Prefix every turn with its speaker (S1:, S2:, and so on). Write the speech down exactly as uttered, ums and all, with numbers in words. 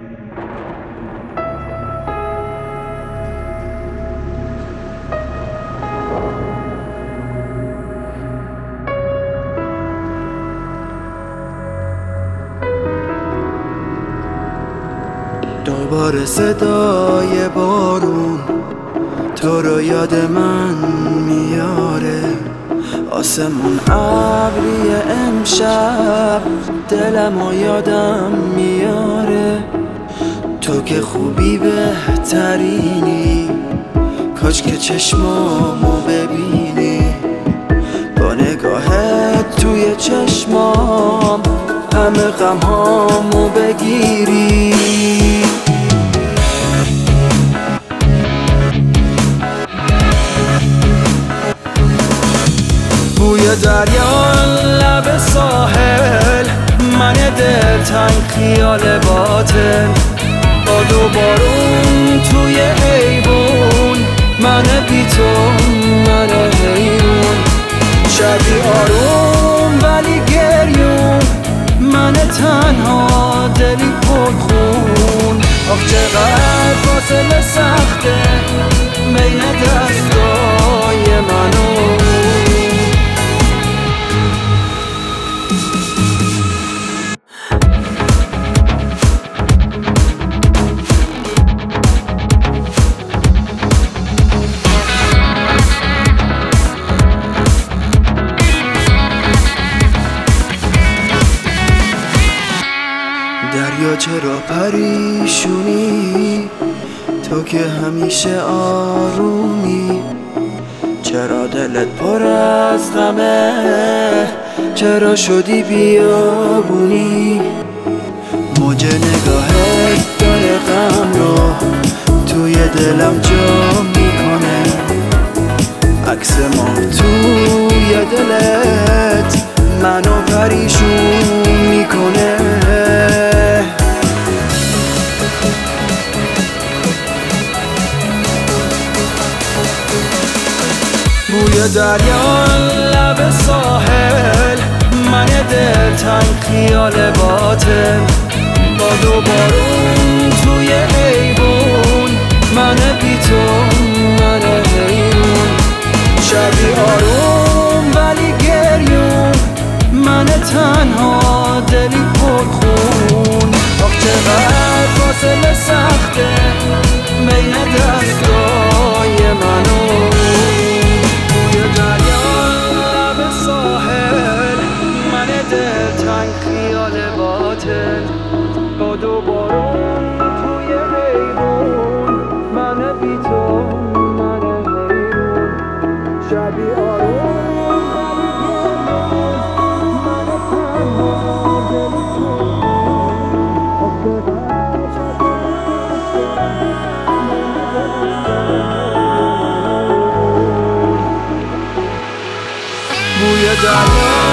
S1: دوباره صدای بارون تو رو یاد من میاره، آسمون ابری امشب دلمو یادم میاره. تو که خوبی بهترینی، کاش که چشمامو ببینی، با نگاهت توی چشمام همه غمهامو بگیری. بوی دریا لب ساحل، من دلتنگ خیال باطل، باد و بارون توی ایوون، من بی تو من حیرون. شبی آروم ولی گریون، من تنها دلی پر خون. آخ چقدر فاصله سخته بین دستای من و دریا. چرا پریشونی تو که همیشه آرومی؟ چرا دلت پر از غمه؟ چرا شدی بیابونی؟ موج نگاهت داره غم رو توی دلم جا میکنه، عکس ما توی دلت منو پریشون میکنه. بوی دریا لب ساحل، من دلتنگ خیال باطل، باد و بارون توی ایوون، من بی تو من حیرون. شبی آروم ولی گریون، من تنها دلی پر خون. آخ چقدر فاصله سخته بین دستای من و بوی دریا لب ساحل، من دلتنگ خیال باطل، باد و بارون توی ایوون، من بی تو من حیرون. شبی آروم بوی دریا